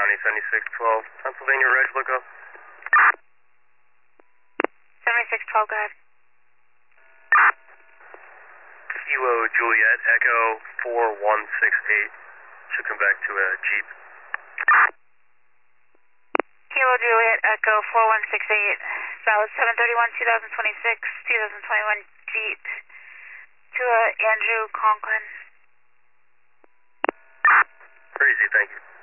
County 7612, Pennsylvania Reg Lookup. 7612, go ahead. Kilo Juliet Echo 4168. Should come back to a Jeep. Kilo Juliet Echo 4168. Valid 7/31/2026, 2021 Jeep to Andrew Conklin. Crazy, thank you.